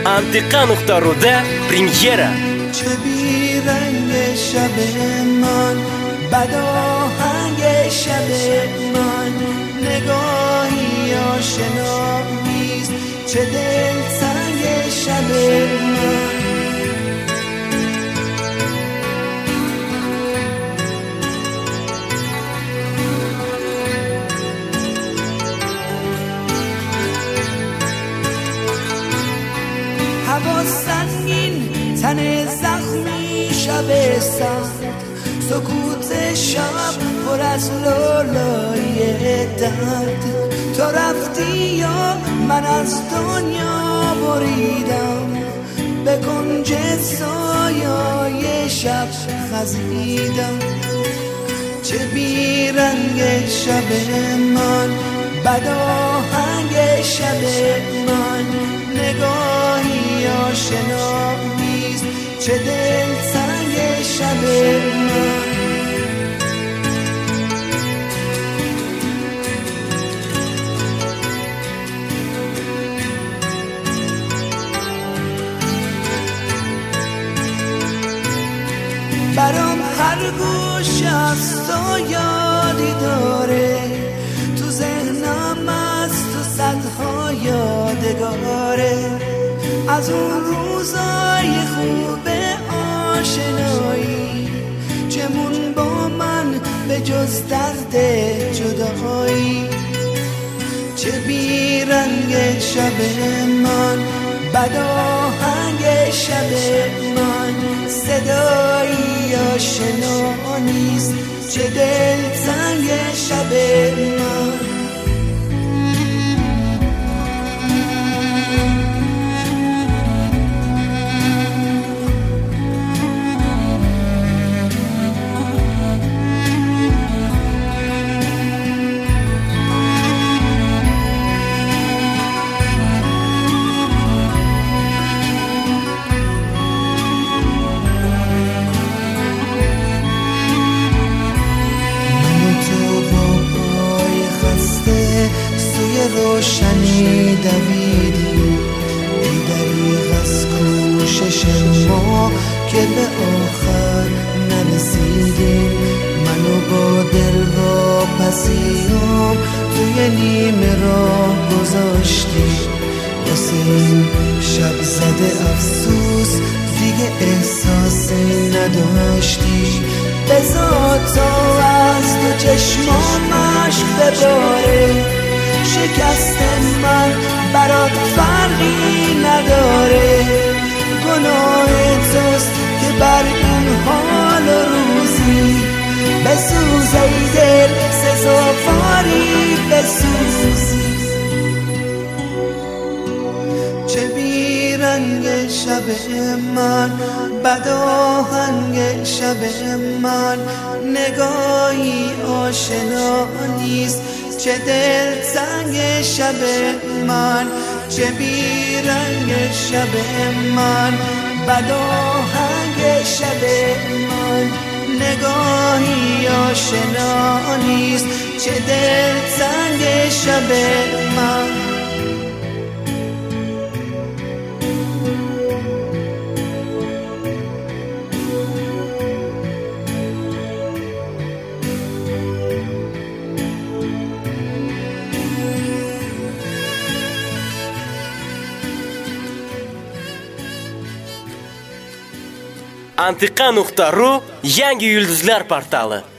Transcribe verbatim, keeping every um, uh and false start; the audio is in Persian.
antiqa nuqta ru da premyera. چه بیرنگ شب من، بد آهنگ شب من، نگاهی آشنا نیست، چه دلتنگ شب من. هوا سنگین، تن زخمی، شب سخت، سکوت شب پر از لالای درد. تو رفتی یا من از دنیا بریدم، به کنج سایه شب خزیدم. چه بیرنگ شب من، بد آهنگ شب من، نگاهی آشنا نیست، چه دلتنگ شب من. برام هر گوش از تو یادی داره، تو ذهنم از تو صدها یادگاره، از اون روزای خوب آشنایی، چمون با من به جز درد جدایی. چه بیرنگ شب من، بد آهنگ شب من، صدایی آشنا نیست، چه دلتنگ شب من. روشنی دویدی، ای دریغ از کوشش ما که به آخر نرسیدیم. منو با دل واپسیام توی نیمه راه گذاشتی، واسه این شب زده افسوس دیگه احساسی نداشتی. بذار تا از تو چشمام عشق بباره، شکست من برات فرقی نداره. گناه توست که بر این حال و روزی بسوز ای دل، سزاواری بسوزی. چه بیرنگ شب من، بد آهنگ شب من، نگاهی آشنا نیست، چه دلتنگ شب من. چه بیرنگ شب من، بد آهنگ شب من، نگاهی آشنا نیست، چه دلتنگ شب من. antiqa nuqta ru yangi yulduzlar portali.